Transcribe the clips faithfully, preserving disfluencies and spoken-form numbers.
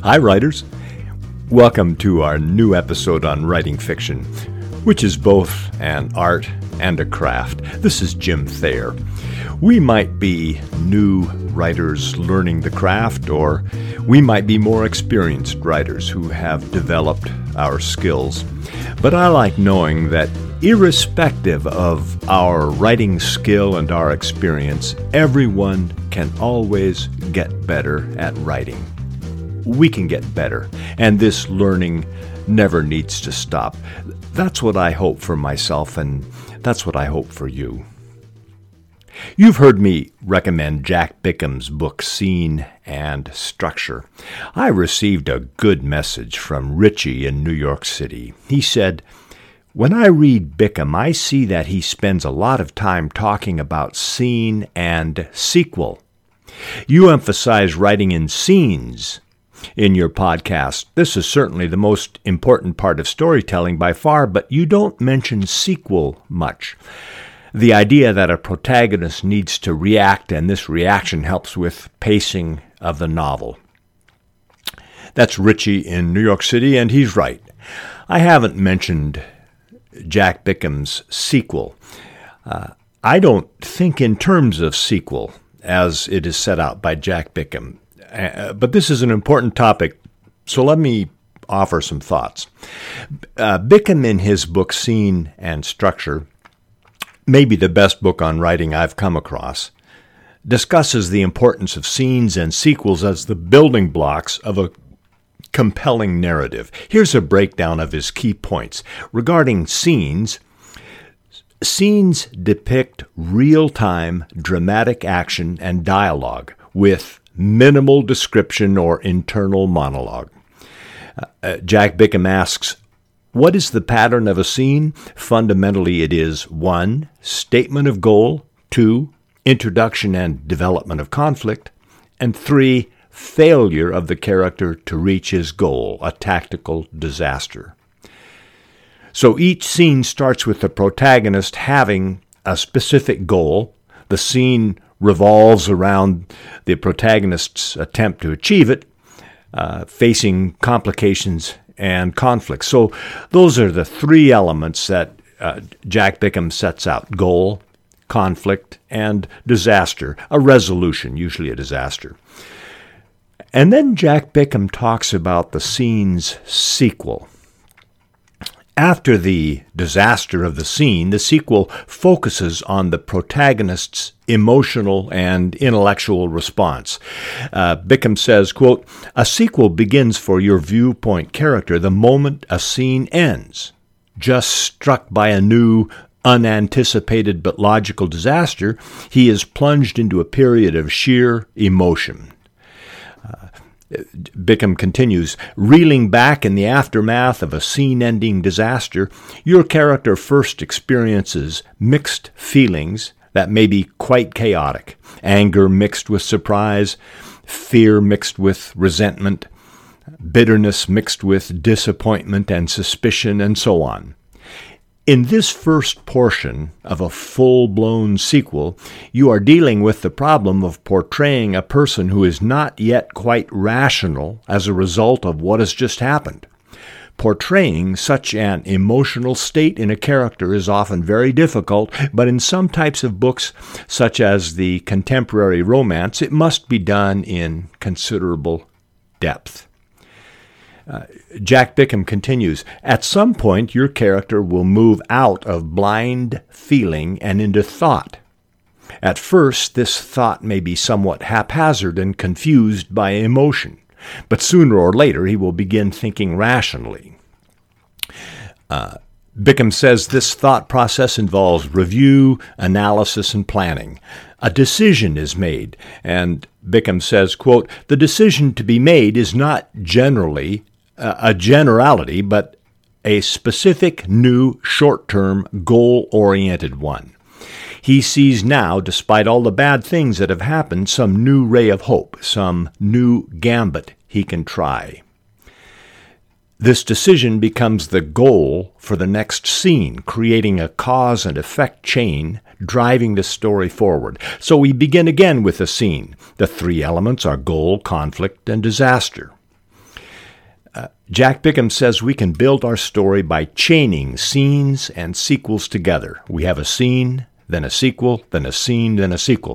Hi, writers. Welcome to our new episode on writing fiction, which is both an art and a craft. This is Jim Thayer. We might be new writers learning the craft, or we might be more experienced writers who have developed our skills. But I like knowing that irrespective of our writing skill and our experience, everyone can always get better at writing. We can get better, and this learning never needs to stop. That's what I hope for myself, and that's what I hope for you. You've heard me recommend Jack Bickham's book, Scene and Structure. I received a good message from Richie in New York City. He said, "When I read Bickham, I see that he spends a lot of time talking about scene and sequel. You emphasize writing in scenes in your podcast. This is certainly the most important part of storytelling by far, but you don't mention sequel much. The idea that a protagonist needs to react, and this reaction helps with pacing of the novel." That's Richie in New York City, and he's right. I haven't mentioned Jack Bickham's sequel. Uh, I don't think in terms of sequel as it is set out by Jack Bickham. Uh, but this is an important topic, so let me offer some thoughts. Uh, Bickham, in his book Scene and Structure, maybe the best book on writing I've come across, discusses the importance of scenes and sequels as the building blocks of a compelling narrative. Here's a breakdown of his key points. Regarding scenes, scenes depict real-time dramatic action and dialogue with minimal description or internal monologue. Uh, Jack Bickham asks, what is the pattern of a scene? Fundamentally, it is one, statement of goal, two, introduction and development of conflict, and three, failure of the character to reach his goal, a tactical disaster. So each scene starts with the protagonist having a specific goal. The scene revolves around the protagonist's attempt to achieve it, uh, facing complications and conflicts. So those are the three elements that uh, Jack Bickham sets out: goal, conflict, and disaster, a resolution, usually a disaster. And then Jack Bickham talks about the scene's sequel. After the disaster of the scene, the sequel focuses on the protagonist's emotional and intellectual response. Uh, Bickham says, quote, "A sequel begins for your viewpoint character the moment a scene ends. Just struck by a new, unanticipated but logical disaster, he is plunged into a period of sheer emotion." Uh, Bickham continues, "Reeling back in the aftermath of a scene-ending disaster, your character first experiences mixed feelings that may be quite chaotic. Anger mixed with surprise, fear mixed with resentment, bitterness mixed with disappointment and suspicion, and so on. In this first portion of a full-blown sequel, you are dealing with the problem of portraying a person who is not yet quite rational as a result of what has just happened. Portraying such an emotional state in a character is often very difficult, but in some types of books, such as the contemporary romance, it must be done in considerable depth." Uh, Jack Bickham continues, "At some point, your character will move out of blind feeling and into thought. At first, this thought may be somewhat haphazard and confused by emotion, but sooner or later he will begin thinking rationally." Uh, Bickham says this thought process involves review, analysis, and planning. A decision is made, and Bickham says, quote, "The decision to be made is not generally uh, a generality, but a specific, new, short-term, goal-oriented one. He sees now, despite all the bad things that have happened, some new ray of hope, some new gambit he can try. This decision becomes the goal for the next scene, creating a cause and effect chain, driving the story forward. So we begin again with a scene. The three elements are goal, conflict, and disaster. Uh, Jack Bickham says we can build our story by chaining scenes and sequels together. We have a scene, then a sequel, then a scene, then a sequel.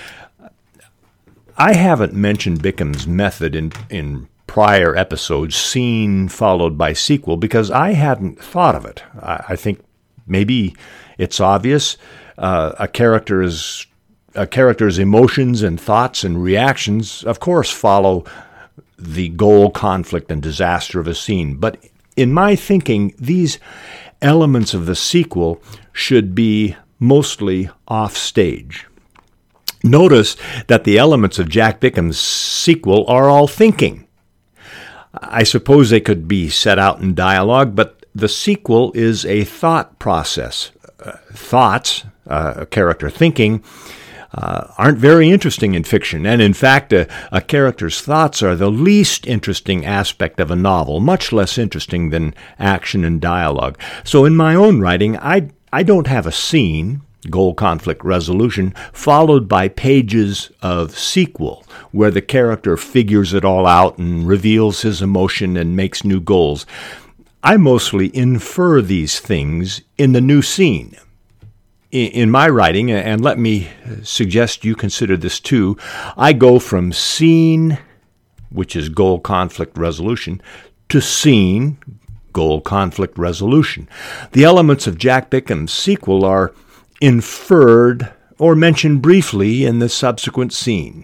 I haven't mentioned Bickham's method in, in prior episodes, scene followed by sequel, because I hadn't thought of it. I, I think maybe it's obvious. Uh, a character's a character's emotions and thoughts and reactions, of course, follow the goal, conflict, and disaster of a scene. But in my thinking, these elements of the sequel should be mostly off stage. Notice that the elements of Jack Bickham's sequel are all thinking. I suppose they could be set out in dialogue, but the sequel is a thought process. Uh, thoughts, uh, a character thinking, uh, aren't very interesting in fiction. And in fact, a, a character's thoughts are the least interesting aspect of a novel, much less interesting than action and dialogue. So in my own writing, I, I don't have a scene, goal, conflict, resolution, followed by pages of sequel, where the character figures it all out and reveals his emotion and makes new goals. I mostly infer these things in the new scene. In my writing, and let me suggest you consider this too, I go from scene, which is goal, conflict, resolution, to scene, goal, conflict, resolution. The elements of Jack Bickham's sequel are inferred or mentioned briefly in the subsequent scene.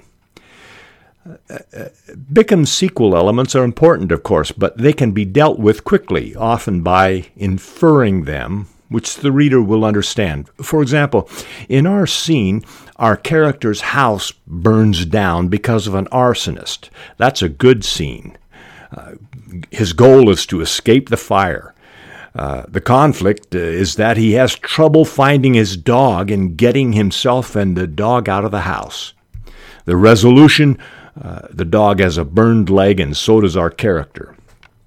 Bickham's sequel elements are important, of course, but they can be dealt with quickly, often by inferring them, which the reader will understand. For example, in our scene, our character's house burns down because of an arsonist. That's a good scene. Uh, his goal is to escape the fire. Uh, the conflict uh, is that he has trouble finding his dog and getting himself and the dog out of the house. The resolution, uh, the dog has a burned leg, and so does our character.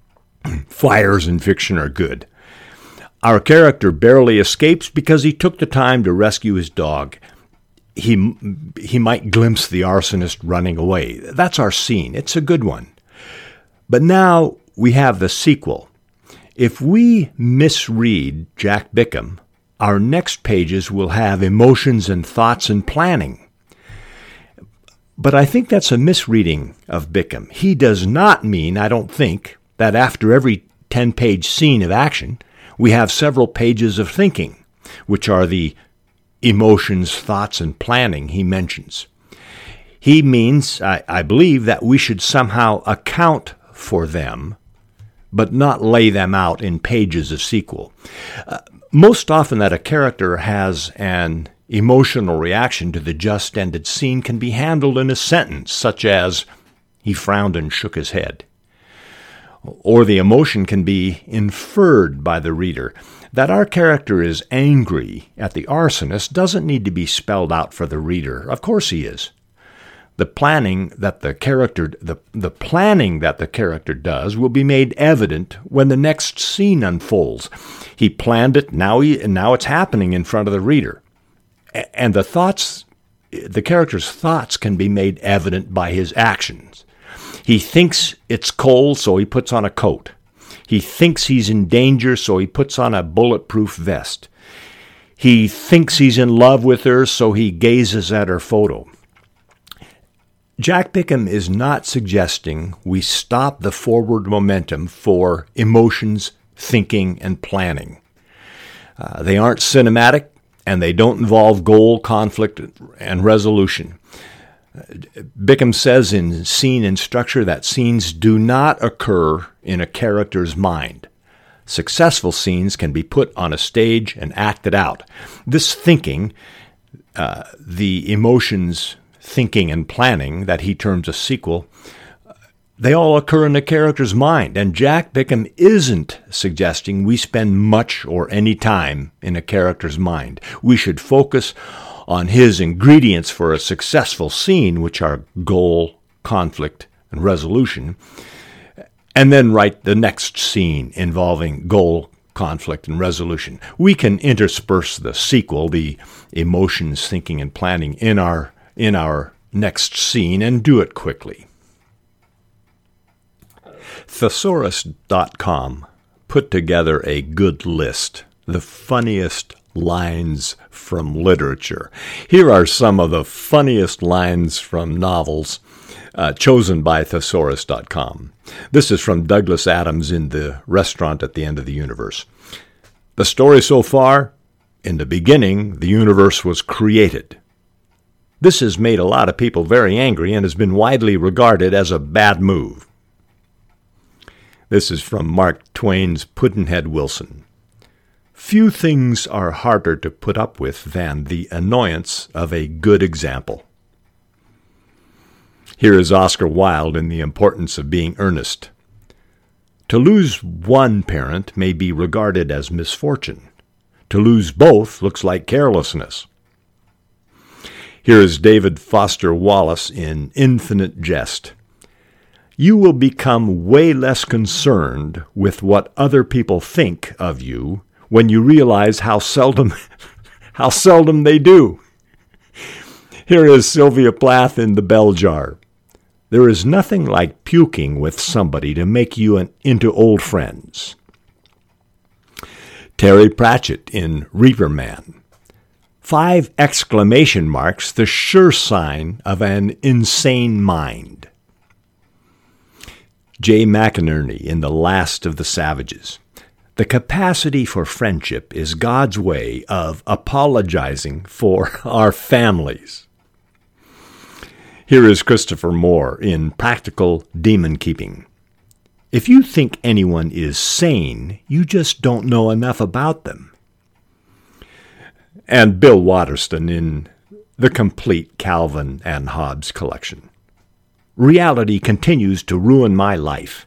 Fires in fiction are good. Our character barely escapes because he took the time to rescue his dog. He, he might glimpse the arsonist running away. That's our scene. It's a good one. But now we have the sequel. If we misread Jack Bickham, our next pages will have emotions and thoughts and planning. But I think that's a misreading of Bickham. He does not mean, I don't think, that after every ten-page scene of action, we have several pages of thinking, which are the emotions, thoughts, and planning he mentions. He means, I, I believe, that we should somehow account for them, but not lay them out in pages of sequel. Uh, most often that a character has an emotional reaction to the just-ended scene can be handled in a sentence, such as, he frowned and shook his head. Or the emotion can be inferred by the reader. That our character is angry at the arsonist doesn't need to be spelled out for the reader. Of course he is. The planning that the character the, the planning that the character does will be made evident when the next scene unfolds. He planned it, now he now it's happening in front of the reader. And the thoughts the character's thoughts can be made evident by his actions. He thinks it's cold, so he puts on a coat. He thinks he's in danger, so he puts on a bulletproof vest. He thinks he's in love with her, so he gazes at her photo. Jack Bickham is not suggesting we stop the forward momentum for emotions, thinking, and planning. Uh, they aren't cinematic, and they don't involve goal, conflict, and resolution. Bickham says in Scene and Structure that scenes do not occur in a character's mind. Successful scenes can be put on a stage and acted out. This thinking, uh, the emotions, thinking, and planning that he terms a sequel, they all occur in the character's mind, and Jack Bickham isn't suggesting we spend much or any time in a character's mind. We should focus on his ingredients for a successful scene, which are goal, conflict, and resolution, and then write the next scene involving goal, conflict, and resolution. We can intersperse the sequel, the emotions, thinking, and planning, in our in our next scene and do it quickly. Thesaurus dot com put together a good list, the funniest lines from literature. Here are some of the funniest lines from novels uh, chosen by Thesaurus dot com. This is from Douglas Adams in The Restaurant at the End of the Universe. The story so far: in the beginning, the universe was created. This has made a lot of people very angry and has been widely regarded as a bad move. This is from Mark Twain's Pudd'nhead Wilson. Few things are harder to put up with than the annoyance of a good example. Here is Oscar Wilde in The Importance of Being Earnest. To lose one parent may be regarded as misfortune. To lose both looks like carelessness. Here is David Foster Wallace in Infinite Jest. You will become way less concerned with what other people think of you when you realize how seldom, how seldom they do. Here is Sylvia Plath in The Bell Jar. There is nothing like puking with somebody to make you an, into old friends. Terry Pratchett in Reaper Man. Five exclamation marks, the sure sign of an insane mind. Jay McInerney in The Last of the Savages. The capacity for friendship is God's way of apologizing for our families. Here is Christopher Moore in Practical Demon Keeping. If you think anyone is sane, you just don't know enough about them. And Bill Waterston in The Complete Calvin and Hobbes Collection. Reality continues to ruin my life.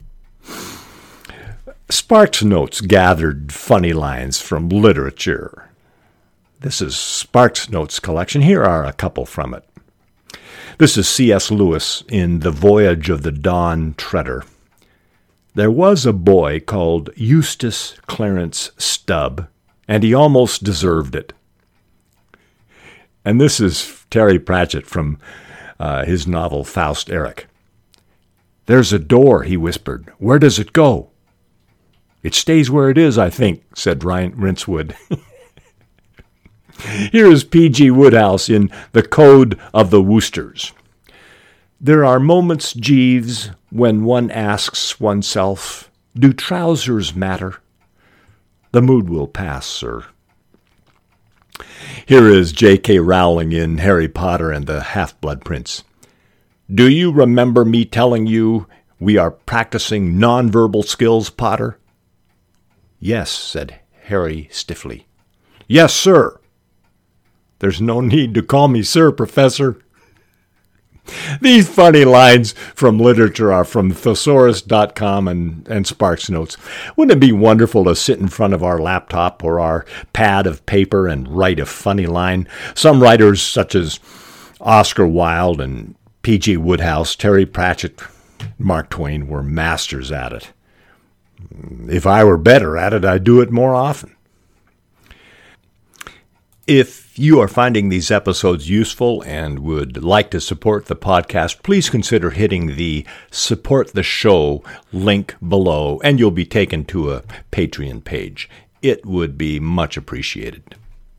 Sparks Notes gathered funny lines from literature. This is Sparks Notes collection. Here are a couple from it. This is C S Lewis in The Voyage of the Dawn Treader. There was a boy called Eustace Clarence Stubb, and he almost deserved it. And this is Terry Pratchett from uh, his novel Faust Eric. There's a door, he whispered. Where does it go? It stays where it is, I think, said Ryan Rincewood. Here is P G Woodhouse in The Code of the Woosters. There are moments, Jeeves, when one asks oneself, do trousers matter? The mood will pass, sir. Here is J K Rowling in Harry Potter and the Half-Blood Prince. Do you remember me telling you we are practicing nonverbal skills, Potter? Yes, said Harry stiffly. Yes, sir. There's no need to call me sir, Professor. These funny lines from literature are from Thesaurus dot com and, and Sparks Notes. Wouldn't it be wonderful to sit in front of our laptop or our pad of paper and write a funny line? Some writers, such as Oscar Wilde and P G Woodhouse, Terry Pratchett, Mark Twain, were masters at it. If I were better at it, I'd do it more often. If you are finding these episodes useful and would like to support the podcast, please consider hitting the Support the Show link below, and you'll be taken to a Patreon page. It would be much appreciated.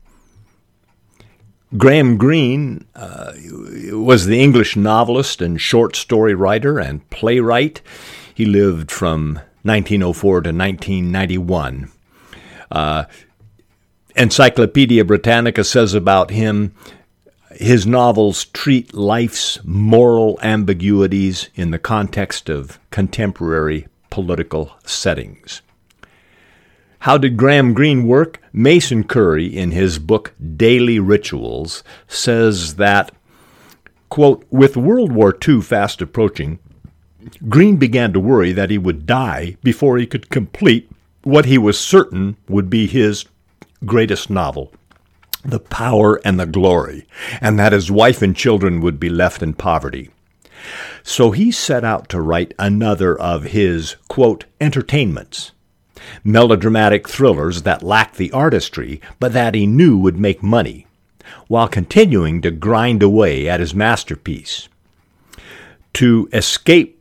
Graham Greene uh, was the English novelist and short story writer and playwright. He lived from nineteen oh four to nineteen ninety-one. Uh, Encyclopedia Britannica says about him, his novels treat life's moral ambiguities in the context of contemporary political settings. How did Graham Greene work? Mason Curry, in his book Daily Rituals, says that, quote, with World War Two fast approaching, Greene began to worry that he would die before he could complete what he was certain would be his greatest novel, The Power and the Glory, and that his wife and children would be left in poverty. So he set out to write another of his, quote, entertainments, melodramatic thrillers that lacked the artistry, but that he knew would make money, while continuing to grind away at his masterpiece. To escape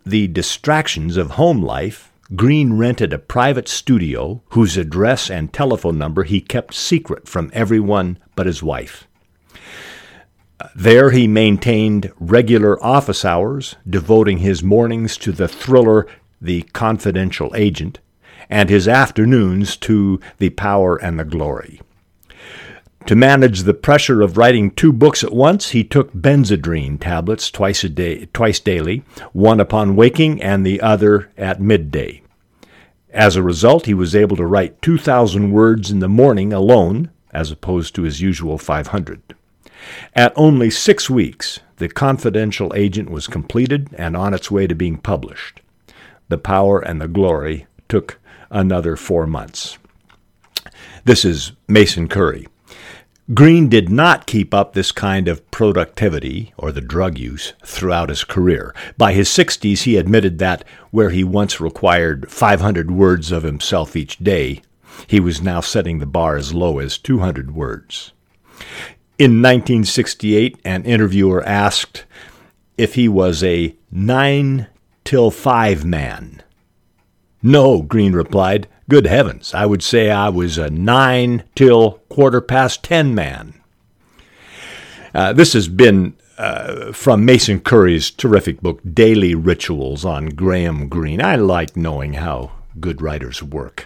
the distractions of home life, Green rented a private studio whose address and telephone number he kept secret from everyone but his wife. There he maintained regular office hours, devoting his mornings to the thriller The Confidential Agent, and his afternoons to The Power and the Glory. To manage the pressure of writing two books at once, he took Benzedrine tablets twice a day, twice daily, one upon waking and the other at midday. As a result, he was able to write two thousand words in the morning alone, as opposed to his usual five hundred. At only six weeks, The Confidential Agent was completed and on its way to being published. The Power and the Glory took another four months. This is Mason Curry. Green did not keep up this kind of productivity, or the drug use, throughout his career. By his sixties, he admitted that where he once required five hundred words of himself each day, he was now setting the bar as low as two hundred words. In nineteen sixty-eight, an interviewer asked if he was a nine till five man. No, Green replied. Good heavens, I would say I was a nine till quarter past ten man. Uh, this has been uh, from Mason Curry's terrific book, Daily Rituals on Graham Greene. I like knowing how good writers work.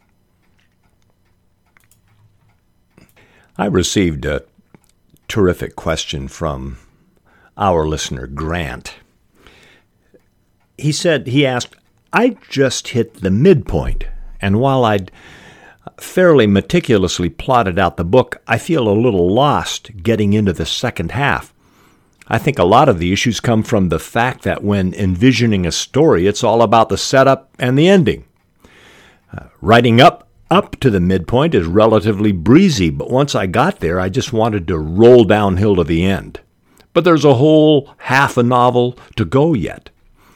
I received a terrific question from our listener, Grant. He said, he asked, I just hit the midpoint, and while I'd fairly meticulously plotted out the book, I feel a little lost getting into the second half. I think a lot of the issues come from the fact that when envisioning a story, it's all about the setup and the ending. Uh, writing up up to the midpoint is relatively breezy, but once I got there, I just wanted to roll downhill to the end. But there's a whole half a novel to go yet.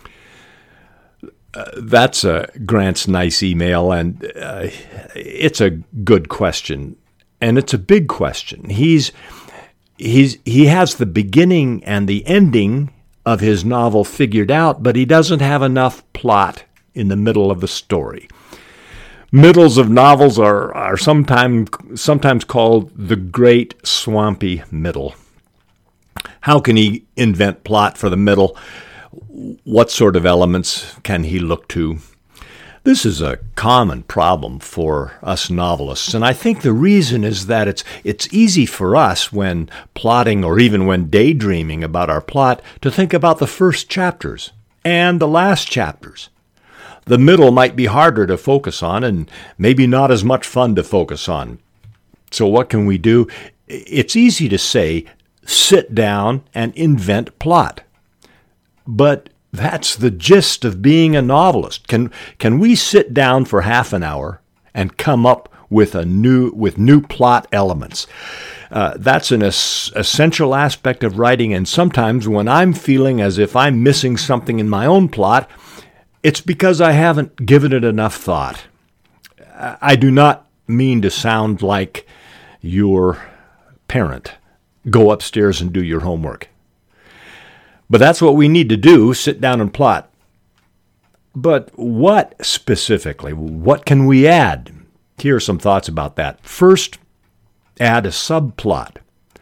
Uh, that's uh, Grant's nice email, and uh, it's a good question, and it's a big question. He's he's he has the beginning and the ending of his novel figured out, but he doesn't have enough plot in the middle of the story. Middles of novels are are sometimes sometimes called the great swampy middle. How can he invent plot for the middle? What sort of elements can he look to? This is a common problem for us novelists, and I think the reason is that it's it's easy for us when plotting or even when daydreaming about our plot to think about the first chapters and the last chapters. The middle might be harder to focus on and maybe not as much fun to focus on. So what can we do? It's easy to say, sit down and invent plot. But that's the gist of being a novelist. Can can we sit down for half an hour and come up with a new with new plot elements? Uh, that's an es- essential aspect of writing, and sometimes when I'm feeling as if I'm missing something in my own plot, it's because I haven't given it enough thought. I do not mean to sound like your parent. Go upstairs and do your homework. But that's what we need to do, sit down and plot. But what specifically? What can we add? Here are some thoughts about that. First, add a subplot.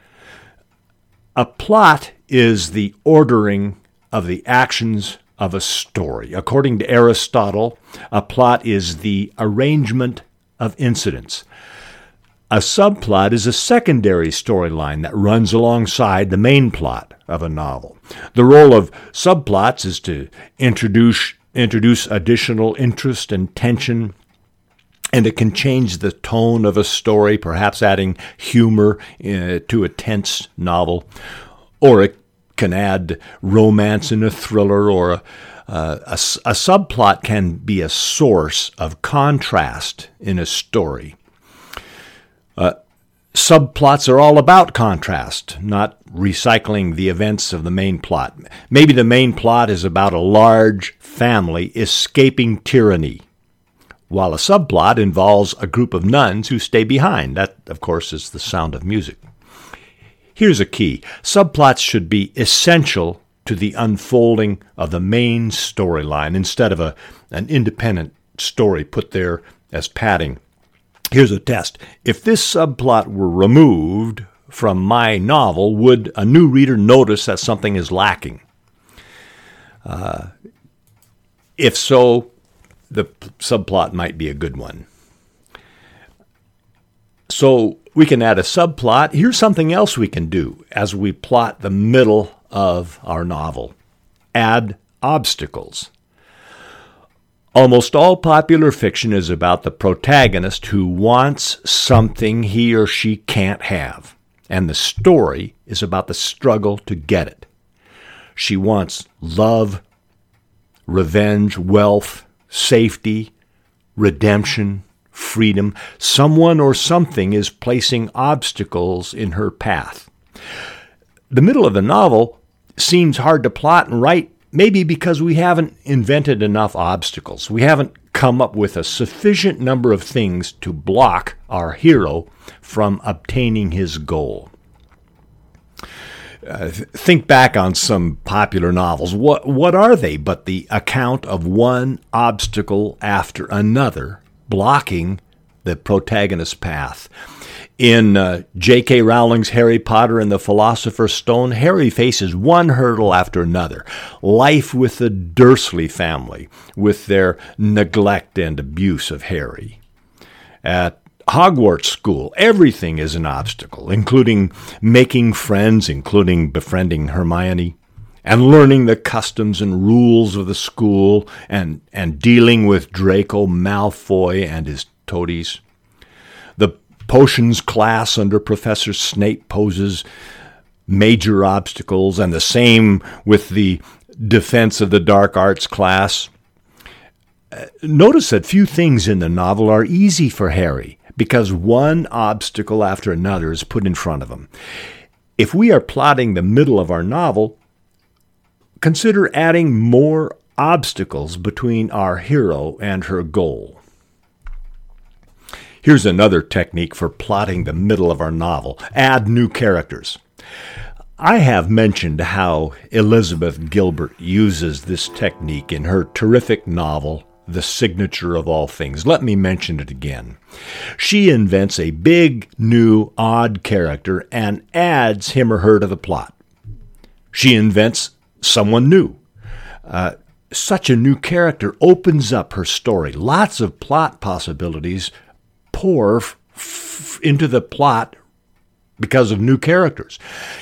A plot is the ordering of the actions of a story. According to Aristotle, a plot is the arrangement of incidents. A subplot is a secondary storyline that runs alongside the main plot of a novel. The role of subplots is to introduce introduce additional interest and tension, and it can change the tone of a story, perhaps adding humor uh, to a tense novel, or it can add romance in a thriller, or a, uh, a, a subplot can be a source of contrast in a story. Uh, subplots are all about contrast, not recycling the events of the main plot. Maybe the main plot is about a large family escaping tyranny, while a subplot involves a group of nuns who stay behind. That, of course, is The Sound of Music. Here's a key. Subplots should be essential to to the unfolding of the main storyline instead of a an independent story put there as padding. Here's a test. If this subplot were removed from my novel, would a new reader notice that something is lacking? Uh, if so, the subplot might be a good one. So we can add a subplot. Here's something else we can do as we plot the middle of our novel. Add obstacles. Almost all popular fiction is about the protagonist who wants something he or she can't have, and the story is about the struggle to get it. She wants love, revenge, wealth, safety, redemption, freedom. Someone or something is placing obstacles in her path. The middle of the novel seems hard to plot and write, maybe because we haven't invented enough obstacles. We haven't come up with a sufficient number of things to block our hero from obtaining his goal. Uh, think back on some popular novels. What, what are they but the account of one obstacle after another blocking the protagonist's path? In uh, J K Rowling's Harry Potter and the Philosopher's Stone, Harry faces one hurdle after another. Life with the Dursley family, with their neglect and abuse of Harry. At Hogwarts School, everything is an obstacle, including making friends, including befriending Hermione, and learning the customs and rules of the school, and, and dealing with Draco Malfoy and his toadies. The potions class under Professor Snape poses major obstacles, and the same with the defense of the dark arts class. Uh, notice that few things in the novel are easy for Harry, because one obstacle after another is put in front of him. If we are plotting the middle of our novel, consider adding more obstacles between our hero and her goal. Here's another technique for plotting the middle of our novel. Add new characters. I have mentioned how Elizabeth Gilbert uses this technique in her terrific novel, The Signature of All Things. Let me mention it again. She invents a big, new, odd character and adds him or her to the plot. She invents someone new. Uh, such a new character opens up her story. Lots of plot possibilities pour f- f- into the plot because of new characters.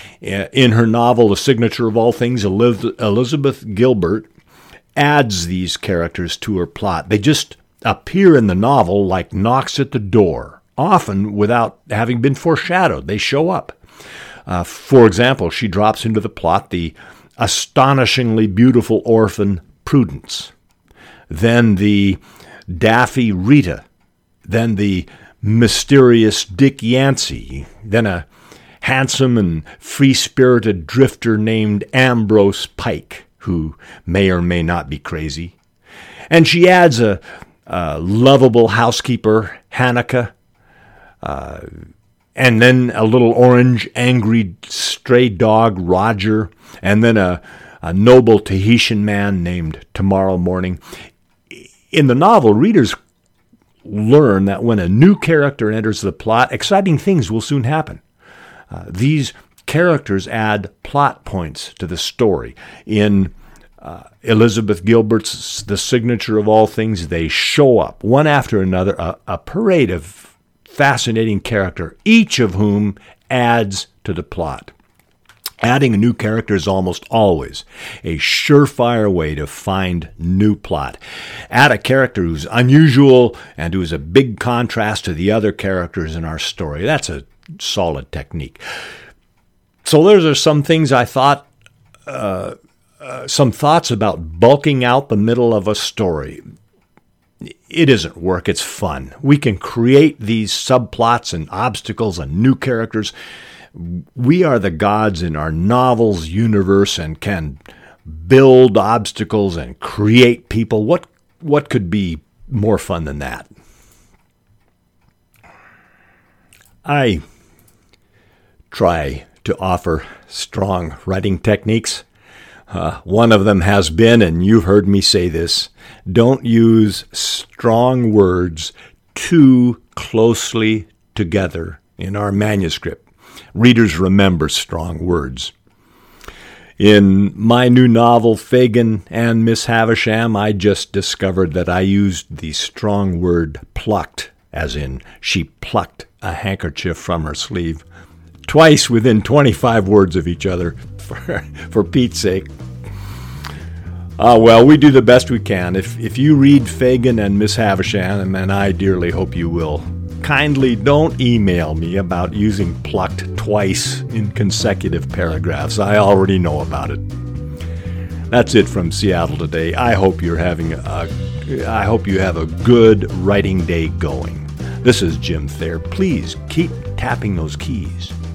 In her novel, The Signature of All Things, Elizabeth Gilbert adds these characters to her plot. They just appear in the novel like knocks at the door, often without having been foreshadowed. They show up. Uh, for example, she drops into the plot the astonishingly beautiful orphan Prudence, then the daffy Rita, then the mysterious Dick Yancey, then a handsome and free-spirited drifter named Ambrose Pike, who may or may not be crazy. And she adds a, a lovable housekeeper, Hanukkah, uh, and then a little orange, angry stray dog, Roger, and then a, a noble Tahitian man named Tomorrow Morning. In the novel, readers learn that when a new character enters the plot, exciting things will soon happen. Uh, these characters add plot points to the story. In uh, Elizabeth Gilbert's The Signature of All Things, they show up, one after another, a, a parade of fascinating character, each of whom adds to the plot. Adding a new character is almost always a surefire way to find new plot. Add a character who's unusual and who is a big contrast to the other characters in our story. That's a solid technique. So those are some things I thought, uh, uh, some thoughts about bulking out the middle of a story. It isn't work, it's fun. We can create these subplots and obstacles and new characters. We are the gods in our novel's universe and can build obstacles and create people. What what could be more fun than that? I try to offer strong writing techniques. Uh, one of them has been, and you've heard me say this, don't use strong words too closely together in our manuscript. Readers remember strong words. In my new novel, Fagin and Miss Havisham, I just discovered that I used the strong word plucked, as in she plucked a handkerchief from her sleeve, twice within twenty-five words of each other, for, for Pete's sake. Ah, uh, well, we do the best we can. If if you read Fagin and Miss Havisham, and I dearly hope you will, kindly don't email me about using plucked twice in consecutive paragraphs. I already know about it. That's it from Seattle today. I hope you're having a, I hope you have a good writing day going. This is Jim Thayer. Please keep tapping those keys.